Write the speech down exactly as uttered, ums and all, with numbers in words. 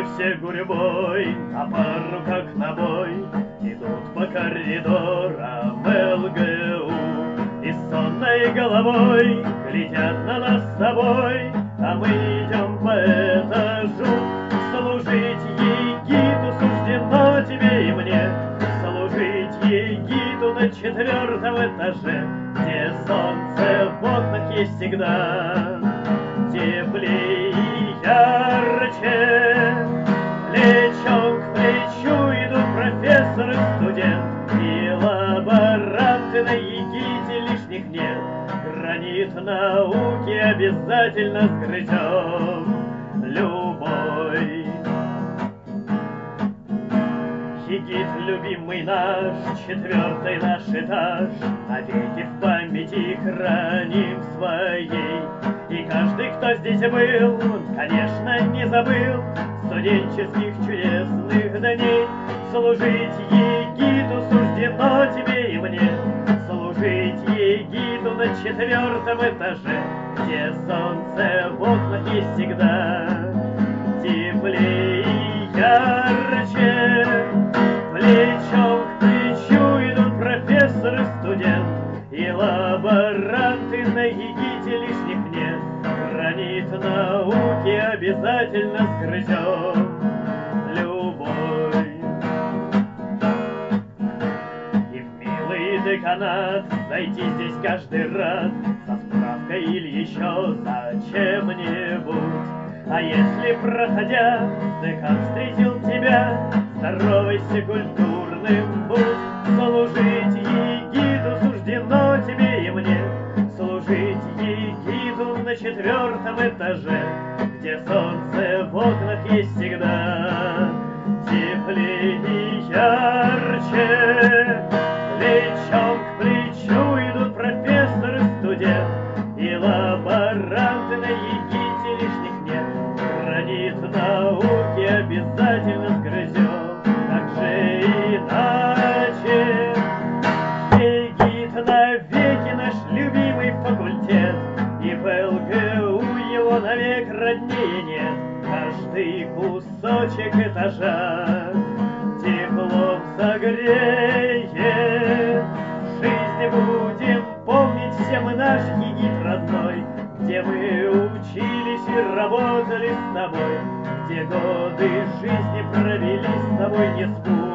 Студенты все гурьбой, на пару как на бой, идут по коридорам ЛГУ. И сонной головой глядят на нас с тобой, а мы идем по этажу. Служить егиду суждено тебе и мне, служить егиду на четвертом этаже, где солнце в окнах есть всегда, теплее и ярче. Плечом к плечу идут профессор и студент, и лаборанты, на егите лишних нет. Гранит науки обязательно сгрызем любой. Егит, любимый наш, четвертый наш этаж, навеки в памяти храним своей. И каждый, кто здесь был, конечно, не забыл студенческих чудесных дней. Служить егиду суждено тебе и мне, служить егиду на четвертом этаже, где солнце в окнах есть всегда, теплее и ярче. Плечом к плечу идут профессор и студент, и лаборанты, на егите лишних нет. Гранит науки обязательно сгрызем любой. И в милый деканат зайти здесь каждый рад, со справкой или еще за чем-нибудь. А если, проходя, декан встретил тебя, здоровайся, культурным будь. Служить егиду суждено тебе и мне, служить егиду на четвертом этаже, где солнце в окнах есть всегда, теплее и ярче. Плечом к плечу идут профессор и студент, и лаборанты, на егите лишних нет. Гранит науки обязательно сгрызем, как же иначе? Егит навеки наш любимый факультет, и в ЛГУ его навек роднее нет. Каждый кусочек этажа теплом согреет. В жизни будем помнить все мы наш егит родной, где мы учились и работали с тобой, где годы жизни провели с тобой не спорь.